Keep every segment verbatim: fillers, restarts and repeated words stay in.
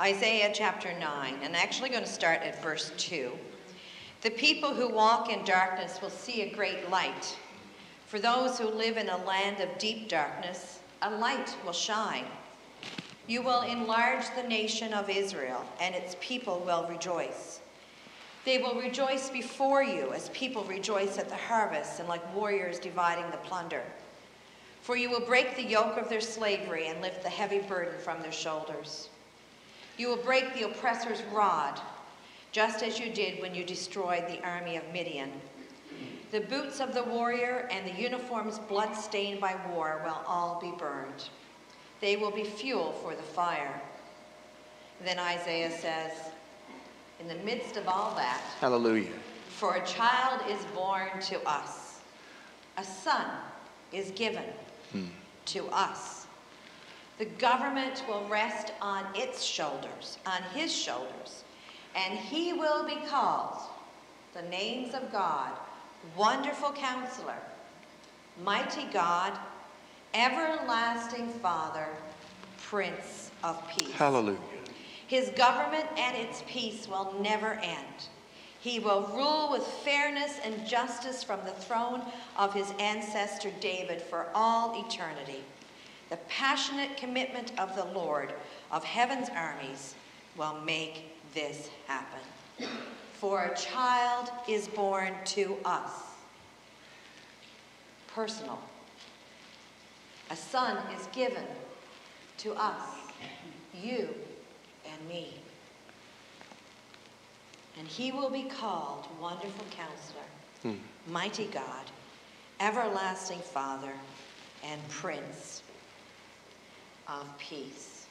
Isaiah chapter nine, and I'm actually going to start at verse two. The people who walk in darkness will see a great light. For those who live in a land of deep darkness, a light will shine. You will enlarge the nation of Israel, and its people will rejoice. They will rejoice before you as people rejoice at the harvest and like warriors dividing the plunder. For you will break the yoke of their slavery and lift the heavy burden from their shoulders. You will break the oppressor's rod, just as you did when you destroyed the army of Midian. The boots of the warrior and the uniforms blood-stained by war will all be burned. They will be fuel for the fire. Then Isaiah says, in the midst of all that, hallelujah. For a child is born to us. A son is given hmm. to us. The government will rest on its shoulders, on his shoulders, and he will be called the names of God, Wonderful Counselor, Mighty God, Everlasting Father, Prince of Peace. Hallelujah. His government and its peace will never end. He will rule with fairness and justice from the throne of his ancestor David for all eternity. The passionate commitment of the Lord of heaven's armies will make this happen. For a child is born to us. Personal. A son is given to us, you and me. And he will be called Wonderful Counselor, hmm. Mighty God, Everlasting Father, and Prince of Peace.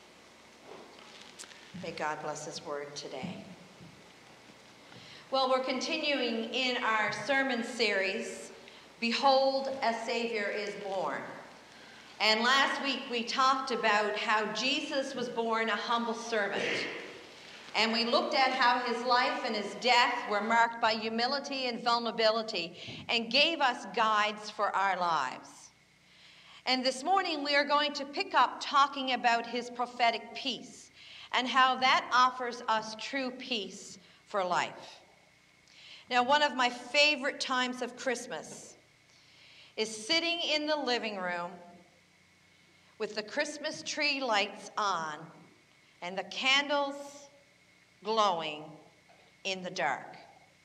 May God bless his word today. Well, we're continuing in our sermon series, Behold, a Savior is Born. And last week we talked about how Jesus was born a humble servant. And we looked at how his life and his death were marked by humility and vulnerability and gave us guides for our lives. And this morning we are going to pick up talking about his prophetic peace and how that offers us true peace for life. Now, one of my favorite times of Christmas is sitting in the living room with the Christmas tree lights on and the candles glowing in the dark.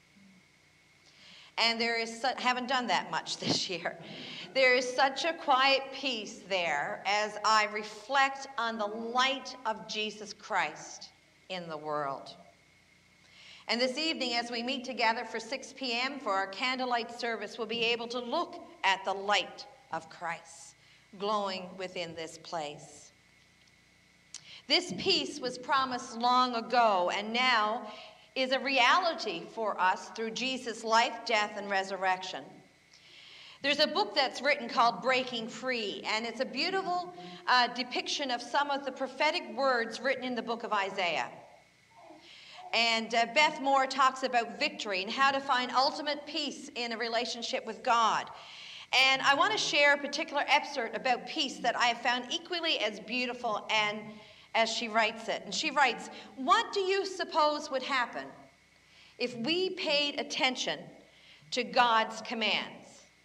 And there is such, haven't done that much this year. There is such a quiet peace there as I reflect on the light of Jesus Christ in the world. And this evening, as we meet together for six p.m. for our candlelight service, we'll be able to look at the light of Christ glowing within this place. This peace was promised long ago and now is a reality for us through Jesus' life, death, and resurrection. There's a book that's written called Breaking Free, and it's a beautiful uh, depiction of some of the prophetic words written in the book of Isaiah. And uh, Beth Moore talks about victory and how to find ultimate peace in a relationship with God. And I want to share a particular excerpt about peace that I have found equally as beautiful and as she writes it. And she writes, "What do you suppose would happen if we paid attention to God's commands?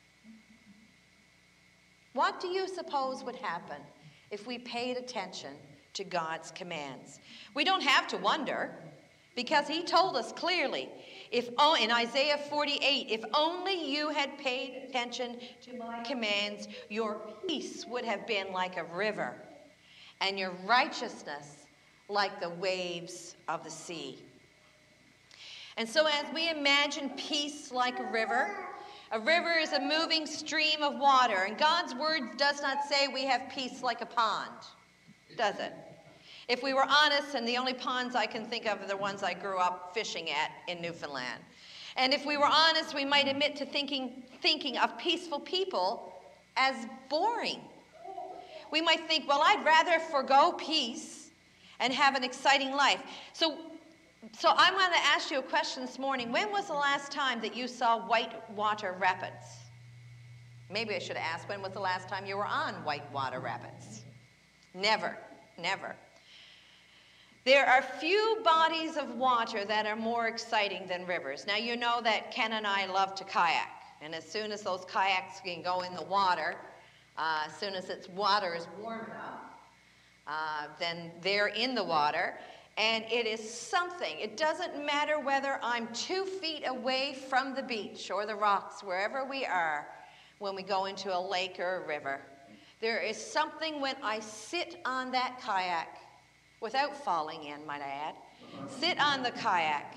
What do you suppose would happen if we paid attention to God's commands?" We don't have to wonder, because he told us clearly, if oh, in Isaiah forty-eight, if only you had paid attention to my commands, your peace would have been like a river, and your righteousness like the waves of the sea. And so as we imagine peace like a river, a river is a moving stream of water, and God's word does not say we have peace like a pond, does it? If we were honest, and the only ponds I can think of are the ones I grew up fishing at in Newfoundland. And if we were honest, we might admit to thinking, thinking of peaceful people as boring. We might think, well, I'd rather forgo peace and have an exciting life. So, so I want to ask you a question this morning. When was the last time that you saw whitewater rapids? Maybe I should have asked, when was the last time you were on whitewater rapids? Never, never. There are few bodies of water that are more exciting than rivers. Now, you know that Ken and I love to kayak. And as soon as those kayaks can go in the water, uh, as soon as its water is warm enough, uh, then they're in the water. And it is something. It doesn't matter whether I'm two feet away from the beach or the rocks, wherever we are, when we go into a lake or a river. There is something when I sit on that kayak, without falling in, might I add, sit on the kayak,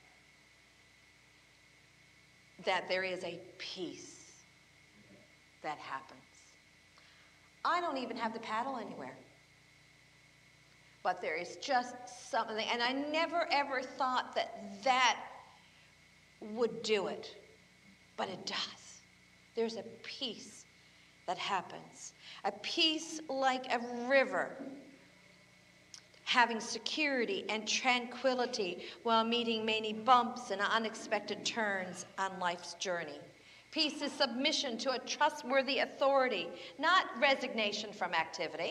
that there is a peace that happens. I don't even have to paddle anywhere. But there is just something, and I never ever thought that that would do it, but it does. There's a peace that happens, a peace like a river, having security and tranquility while meeting many bumps and unexpected turns on life's journey. Peace is submission to a trustworthy authority, not resignation from activity.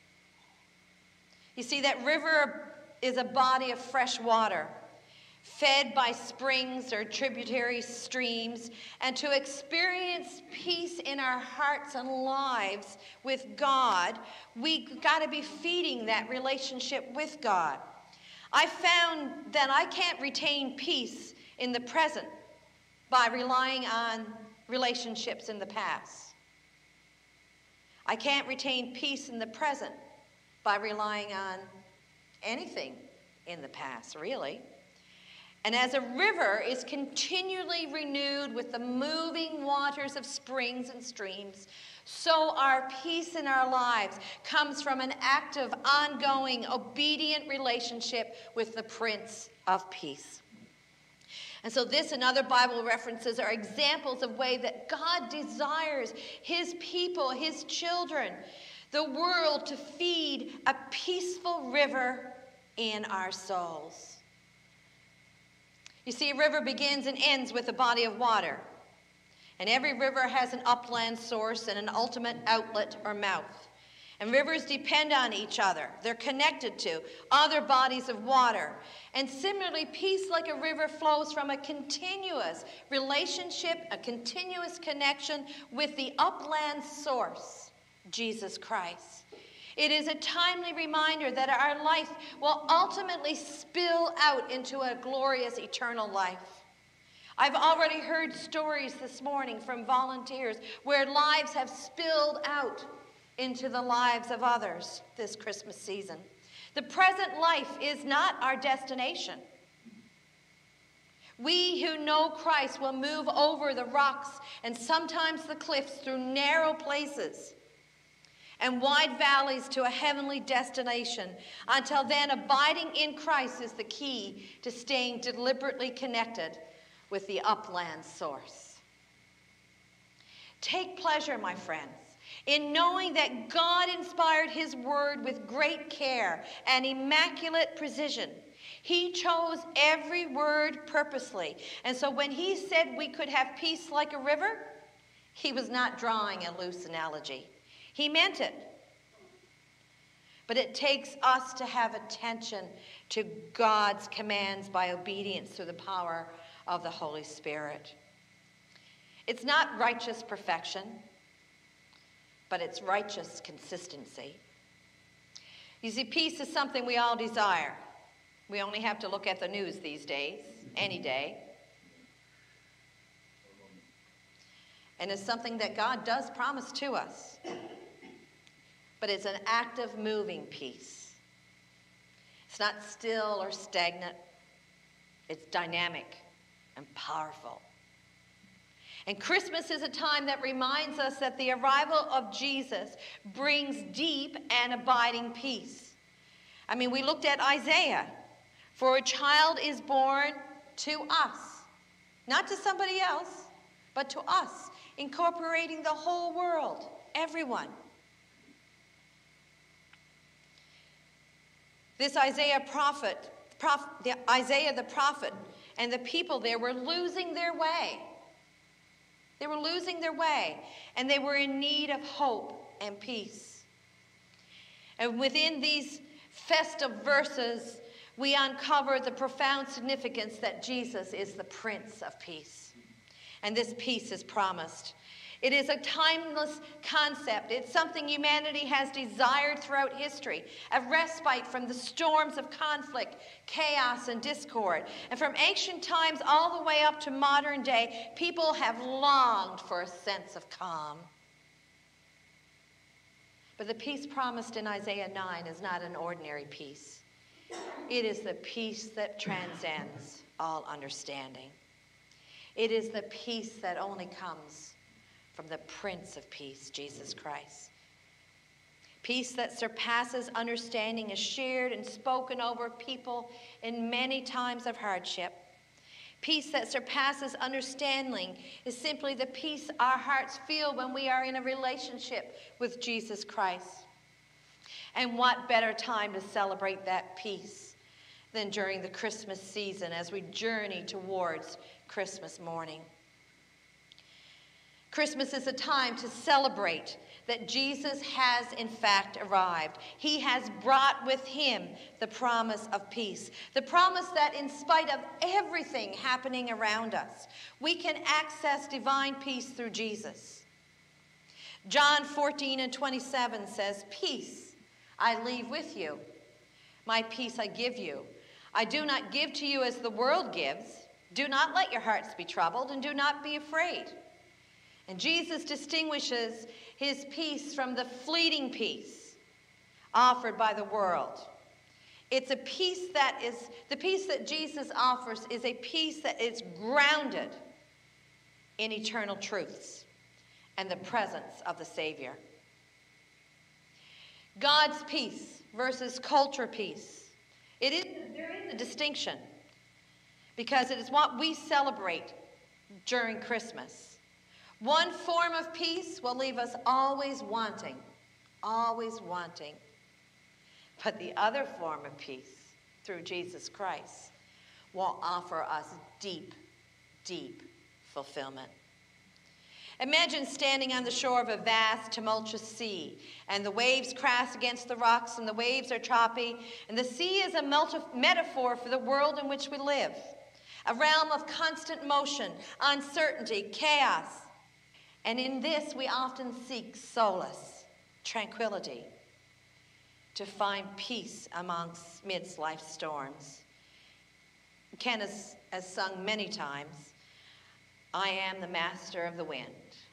You see, that river is a body of fresh water, fed by springs or tributary streams, and to experience peace in our hearts and lives with God, we got to be feeding that relationship with God. I found that I can't retain peace in the present by relying on relationships in the past. I can't retain peace in the present by relying on anything in the past, really. And as a river is continually renewed with the moving waters of springs and streams, so our peace in our lives comes from an active, ongoing, obedient relationship with the Prince of Peace. And so this and other Bible references are examples of ways that God desires his people, his children, the world, to feed a peaceful river in our souls. You see, a river begins and ends with a body of water. And every river has an upland source and an ultimate outlet or mouth. And rivers depend on each other. They're connected to other bodies of water. And similarly, peace like a river flows from a continuous relationship, a continuous connection with the upland source, Jesus Christ. It is a timely reminder that our life will ultimately spill out into a glorious eternal life. I've already heard stories this morning from volunteers where lives have spilled out into the lives of others this Christmas season. The present life is not our destination. We who know Christ will move over the rocks and sometimes the cliffs through narrow places and wide valleys to a heavenly destination. Until then, abiding in Christ is the key to staying deliberately connected with the upland source. Take pleasure, my friends, in knowing that God inspired his word with great care and immaculate precision. He chose every word purposely. And so when he said we could have peace like a river, he was not drawing a loose analogy. He meant it. But it takes us to have attention to God's commands by obedience through the power of the Holy Spirit. It's not righteous perfection, but it's righteous consistency. You see, peace is something we all desire. We only have to look at the news these days, any day. And it's something that God does promise to us. But it's an active, moving peace. It's not still or stagnant. It's dynamic and powerful. And Christmas is a time that reminds us that the arrival of Jesus brings deep and abiding peace. I mean, we looked at Isaiah. For a child is born to us. Not to somebody else, but to us, incorporating the whole world, everyone. This Isaiah prophet, prof, the, Isaiah the prophet, and the people there were losing their way. They were losing their way, and they were in need of hope and peace. And within these festive verses we uncover the profound significance that Jesus is the Prince of Peace. And this peace is promised. It is a timeless concept. It's something humanity has desired throughout history, a respite from the storms of conflict, chaos, and discord. And from ancient times all the way up to modern day, people have longed for a sense of calm. But the peace promised in Isaiah nine is not an ordinary peace. It is the peace that transcends all understanding. It is the peace that only comes from the Prince of Peace, Jesus Christ. Peace that surpasses understanding is shared and spoken over people in many times of hardship. Peace that surpasses understanding is simply the peace our hearts feel when we are in a relationship with Jesus Christ. And what better time to celebrate that peace than during the Christmas season as we journey towards Christmas morning. Christmas is a time to celebrate that Jesus has in fact arrived. He has brought with him the promise of peace. The promise that in spite of everything happening around us, we can access divine peace through Jesus. John fourteen and twenty-seven says, "Peace I leave with you. My peace I give you. I do not give to you as the world gives. Do not let your hearts be troubled, and do not be afraid." And Jesus distinguishes his peace from the fleeting peace offered by the world. It's a peace that is, the peace that Jesus offers is a peace that is grounded in eternal truths and the presence of the Savior. God's peace versus culture peace. It is, there is a distinction because it is what we celebrate during Christmas. One form of peace will leave us always wanting, always wanting. But the other form of peace, through Jesus Christ, will offer us deep, deep fulfillment. Imagine standing on the shore of a vast, tumultuous sea, and the waves crash against the rocks, and the waves are choppy, and the sea is a metaphor for the world in which we live, a realm of constant motion, uncertainty, chaos. And in this, we often seek solace, tranquility, to find peace amongst midst life's storms. Ken has, has sung many times, "I am the master of the wind."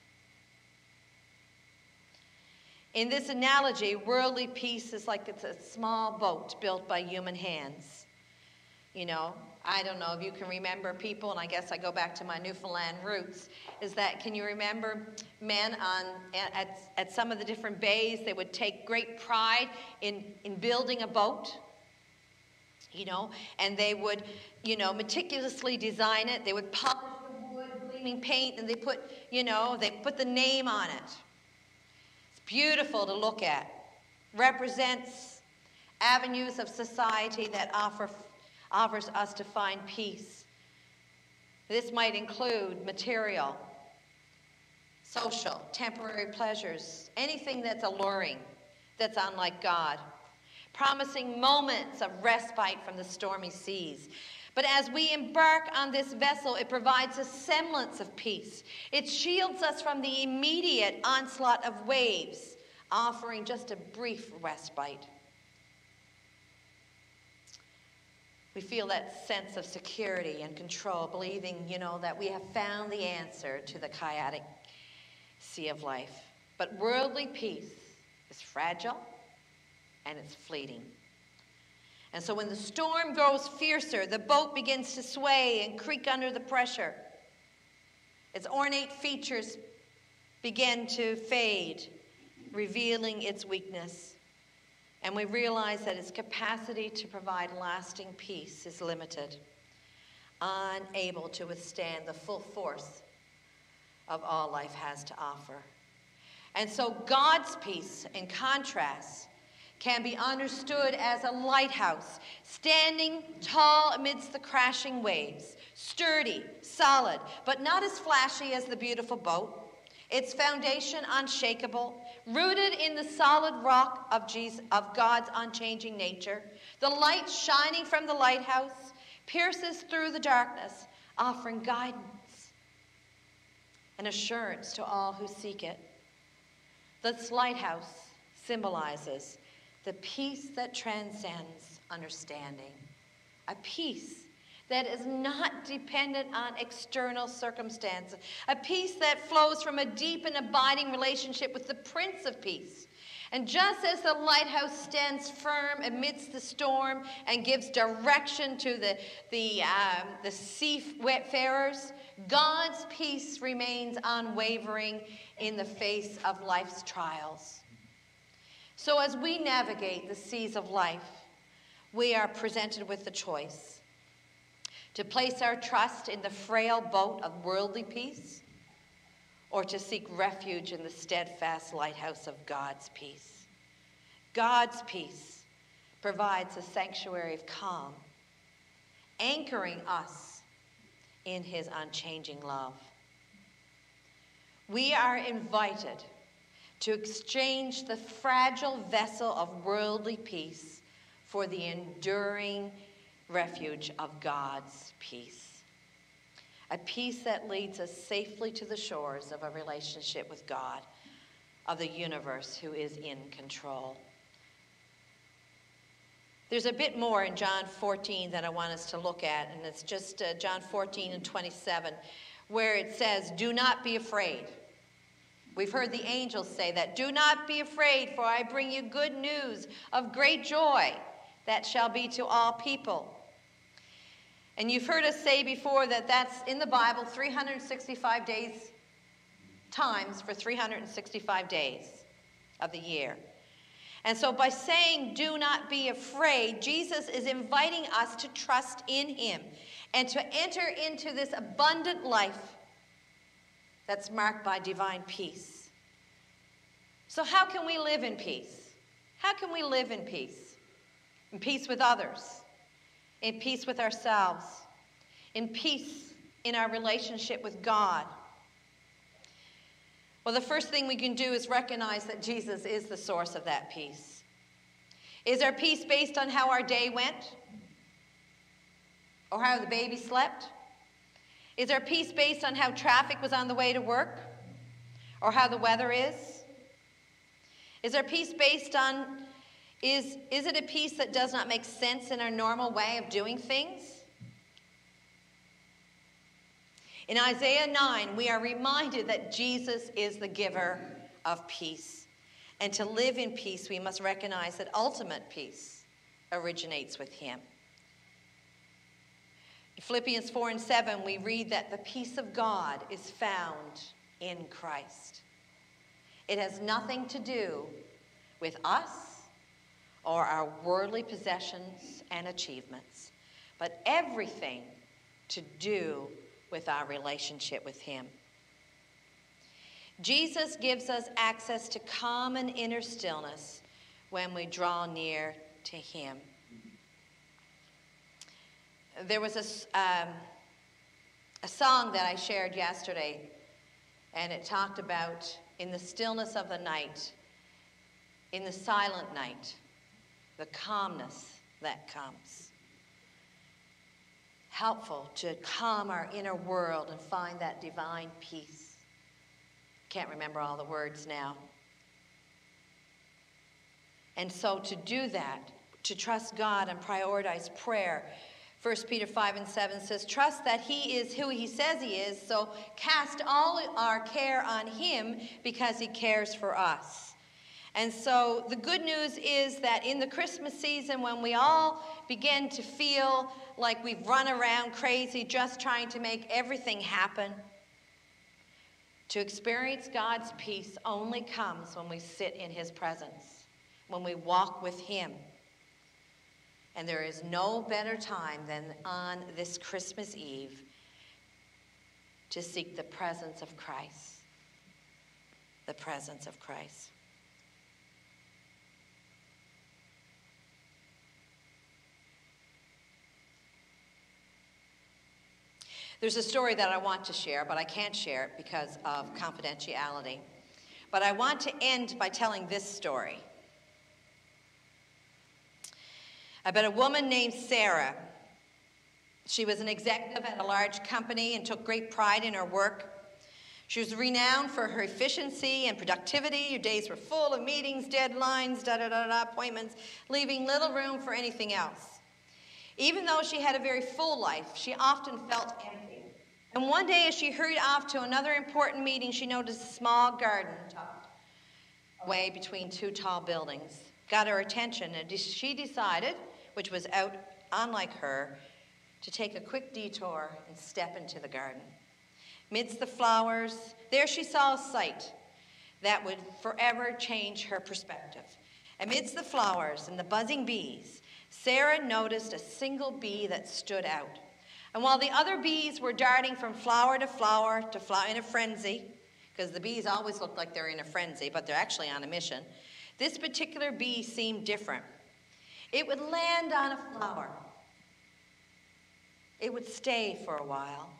In this analogy, worldly peace is like it's a small boat built by human hands. You know, I don't know if you can remember people, and I guess I go back to my Newfoundland roots, is that, can you remember men on at, at some of the different bays, they would take great pride in, in building a boat, you know, and they would, you know, meticulously design it. They would polish the wood, gleaming paint, and they put, you know, they put the name on it. It's beautiful to look at. Represents avenues of society that offer offers us to find peace. This might include material, social, temporary pleasures, anything that's alluring, that's unlike God, promising moments of respite from the stormy seas. But as we embark on this vessel, it provides a semblance of peace. It shields us from the immediate onslaught of waves, offering just a brief respite. We feel that sense of security and control, believing, you know, that we have found the answer to the chaotic sea of life. But worldly peace is fragile and it's fleeting. And so when the storm grows fiercer, the boat begins to sway and creak under the pressure. Its ornate features begin to fade, revealing its weakness. And we realize that its capacity to provide lasting peace is limited, unable to withstand the full force of all life has to offer. And so God's peace, in contrast, can be understood as a lighthouse, standing tall amidst the crashing waves, sturdy, solid, but not as flashy as the beautiful boat. Its foundation unshakable, rooted in the solid rock of Jesus, of God's unchanging nature. The light shining from the lighthouse pierces through the darkness, offering guidance and assurance to all who seek it. This lighthouse symbolizes the peace that transcends understanding, a peace that is not dependent on external circumstances, a peace that flows from a deep and abiding relationship with the Prince of Peace. And just as the lighthouse stands firm amidst the storm and gives direction to the, the, um, the seafarers, God's peace remains unwavering in the face of life's trials. So as we navigate the seas of life, we are presented with the choice to place our trust in the frail boat of worldly peace, or to seek refuge in the steadfast lighthouse of God's peace. God's peace provides a sanctuary of calm, anchoring us in his unchanging love. We are invited to exchange the fragile vessel of worldly peace for the enduring refuge of God's peace. A peace that leads us safely to the shores of a relationship with God, of the universe who is in control. There's a bit more in John fourteen that I want us to look at, and it's just uh, John fourteen and twenty-seven, where it says, "Do not be afraid." We've heard the angels say that. "Do not be afraid, for I bring you good news of great joy that shall be to all people." And you've heard us say before that that's in the Bible three hundred sixty-five days times for three hundred sixty-five days of the year. And so by saying do not be afraid, Jesus is inviting us to trust in him and to enter into this abundant life that's marked by divine peace. So how can we live in peace? How can we live in peace? In peace with others, in peace with ourselves, in peace in our relationship with God. Well, the first thing we can do is recognize that Jesus is the source of that peace. Is our peace based on how our day went? Or how the baby slept? Is our peace based on how traffic was on the way to work? Or how the weather is? Is our peace based on Is, is it a peace that does not make sense in our normal way of doing things? In Isaiah nine, we are reminded that Jesus is the giver of peace. And to live in peace, we must recognize that ultimate peace originates with him. In Philippians four and seven, we read that the peace of God is found in Christ. It has nothing to do with us or our worldly possessions and achievements, but everything to do with our relationship with him. Jesus gives us access to calm and inner stillness when we draw near to him. There was a, um, a song that I shared yesterday, and it talked about in the stillness of the night, in the silent night, the calmness that comes. Helpful to calm our inner world and find that divine peace. Can't remember all the words now. And so to do that, to trust God and prioritize prayer, First Peter five and seven says, "Trust that he is who he says he is, so cast all our care on him because he cares for us." And so the good news is that in the Christmas season, when we all begin to feel like we've run around crazy just trying to make everything happen, to experience God's peace only comes when we sit in his presence, when we walk with him. And there is no better time than on this Christmas Eve to seek the presence of Christ. The presence of Christ. There's a story that I want to share, but I can't share it because of confidentiality. But I want to end by telling this story. about a woman named Sarah. She was an executive at a large company and took great pride in her work. She was renowned for her efficiency and productivity. Her days were full of meetings, deadlines, da-da-da-da, appointments, leaving little room for anything else. Even though she had a very full life, she often felt empty. And one day, as she hurried off to another important meeting, she noticed a small garden tucked away between two tall buildings. Got her attention, and she decided, which was out unlike her, to take a quick detour and step into the garden. Amidst the flowers, there she saw a sight that would forever change her perspective. Amidst the flowers and the buzzing bees, Sarah noticed a single bee that stood out. And while the other bees were darting from flower to flower to flower in a frenzy, because the bees always look like they're in a frenzy, but they're actually on a mission, this particular bee seemed different. It would land on a flower. It would stay for a while.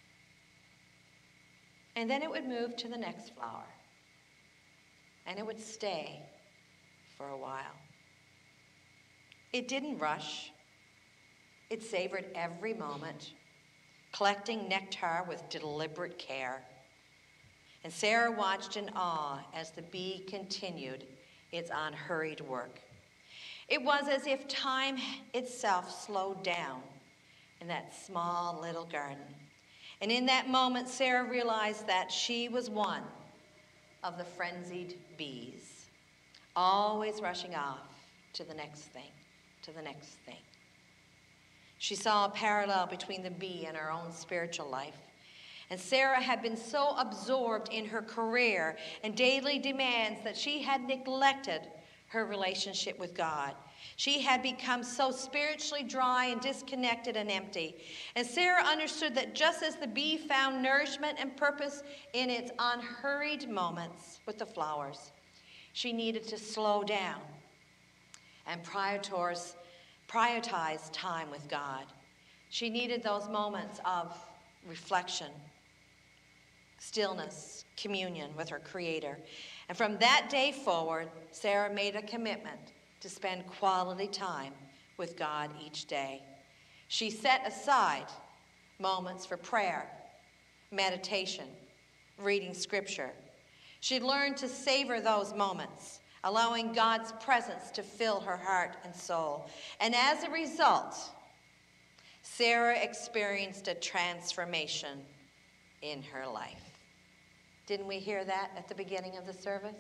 And then it would move to the next flower. And it would stay for a while. It didn't rush. It savored every moment, collecting nectar with deliberate care. And Sarah watched in awe as the bee continued its unhurried work. It was as if time itself slowed down in that small little garden. And in that moment, Sarah realized that she was one of the frenzied bees, always rushing off to the next thing, to the next thing. She saw a parallel between the bee and her own spiritual life. And Sarah had been so absorbed in her career and daily demands that she had neglected her relationship with God. She had become so spiritually dry and disconnected and empty. And Sarah understood that just as the bee found nourishment and purpose in its unhurried moments with the flowers, she needed to slow down and prioritize, prioritize time with God. She needed those moments of reflection, stillness, communion with her Creator. And from that day forward, Sarah made a commitment to spend quality time with God each day. She set aside moments for prayer, meditation, reading scripture. She learned to savor those moments, allowing God's presence to fill her heart and soul. And as a result, Sarah experienced a transformation in her life. Didn't we hear that at the beginning of the service?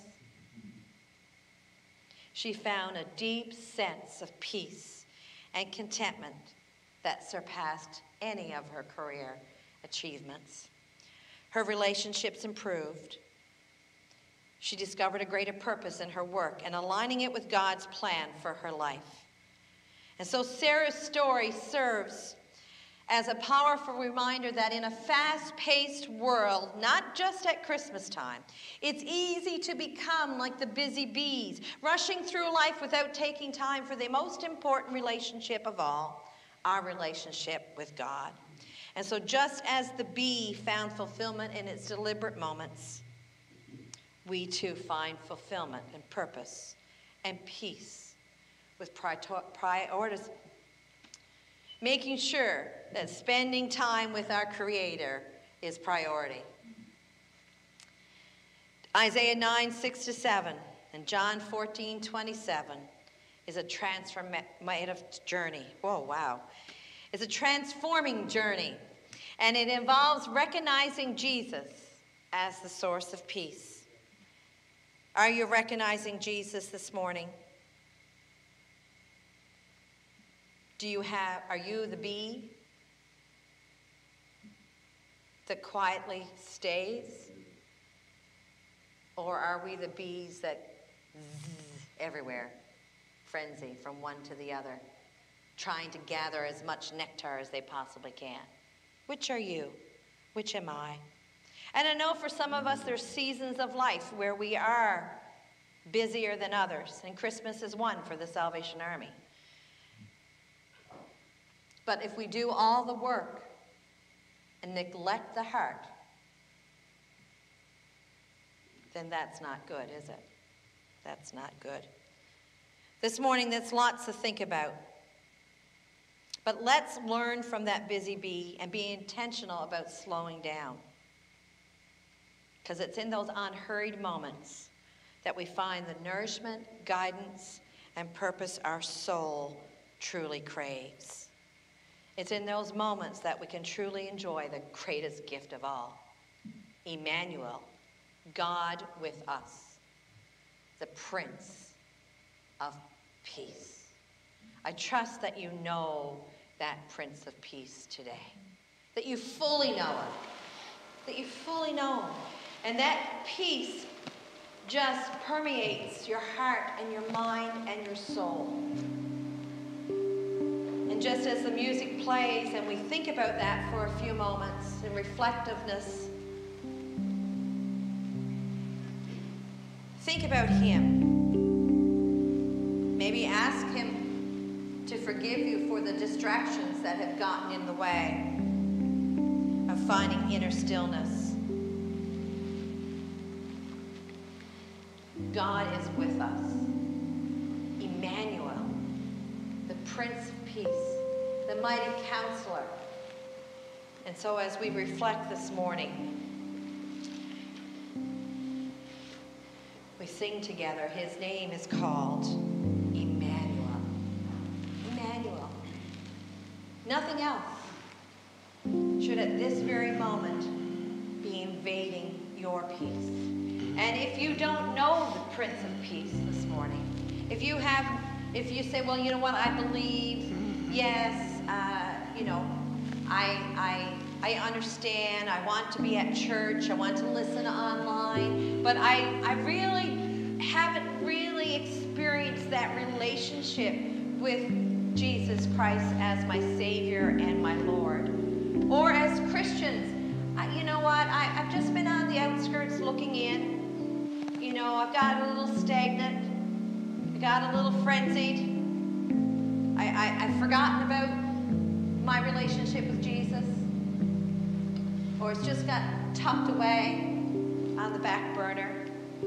She found a deep sense of peace and contentment that surpassed any of her career achievements. Her relationships improved. She discovered a greater purpose in her work and aligning it with God's plan for her life. And so Sarah's story serves as a powerful reminder that in a fast-paced world, not just at Christmas time, it's easy to become like the busy bees, rushing through life without taking time for the most important relationship of all, our relationship with God. And so just as the bee found fulfillment in its deliberate moments, we too find fulfillment and purpose and peace with priorities, making sure that spending time with our Creator is priority. Isaiah nine, six to seven, and John fourteen, twenty-seven is a transformative journey. Whoa, wow. It's a transforming journey, and it involves recognizing Jesus as the source of peace. Are you recognizing Jesus this morning? Do you have, are you the bee that quietly stays? Or are we the bees that zzz everywhere, frenzy from one to the other, trying to gather as much nectar as they possibly can? Which are you? Which am I? And I know for some of us there's seasons of life where we are busier than others, and Christmas is one for the Salvation Army. But if we do all the work and neglect the heart, then that's not good, is it? That's not good. This morning, there's lots to think about. But let's learn from that busy bee and be intentional about slowing down. Because it's in those unhurried moments that we find the nourishment, guidance, and purpose our soul truly craves. It's in those moments that we can truly enjoy the greatest gift of all, Emmanuel, God with us, the Prince of Peace. I trust that you know that Prince of Peace today, that you fully know him, that you fully know him, and that peace just permeates your heart and your mind and your soul. And just as the music plays and we think about that for a few moments in reflectiveness, think about him. Maybe ask him to forgive you for the distractions that have gotten in the way of finding inner stillness. God is with us. Emmanuel, the Prince of Peace, the mighty counselor. And so as we reflect this morning, we sing together. His name is called Emmanuel. Emmanuel. Nothing else should at this very moment be invading your peace. And if you don't know the Prince of Peace this morning, if you have, if you say, well, you know what, I believe, yes, uh, you know, I, I, I understand, I want to be at church, I want to listen online, but I, I really haven't really experienced that relationship with Jesus Christ as my Savior and my Lord. Or as Christians, I, you know what, I, I've just been on the outskirts looking in. You know, I've got a little stagnant. I got a little frenzied. I, I, I've forgotten about my relationship with Jesus. Or it's just got tucked away on the back burner.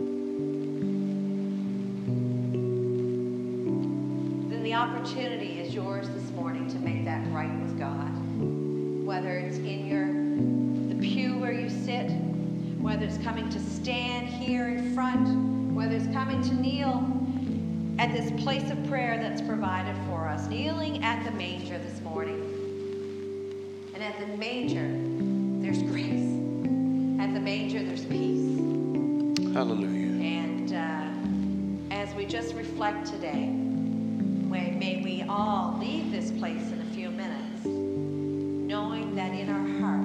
Then the opportunity is yours this morning to make that right with God. Whether it's in your the pew where you sit, whether it's coming to stand here in front, whether it's coming to kneel at this place of prayer that's provided for us, kneeling at the manger this morning. And at the manger, there's grace. At the manger, there's peace. Hallelujah. And uh, as we just reflect today, may, may we all leave this place in a few minutes, knowing that in our heart,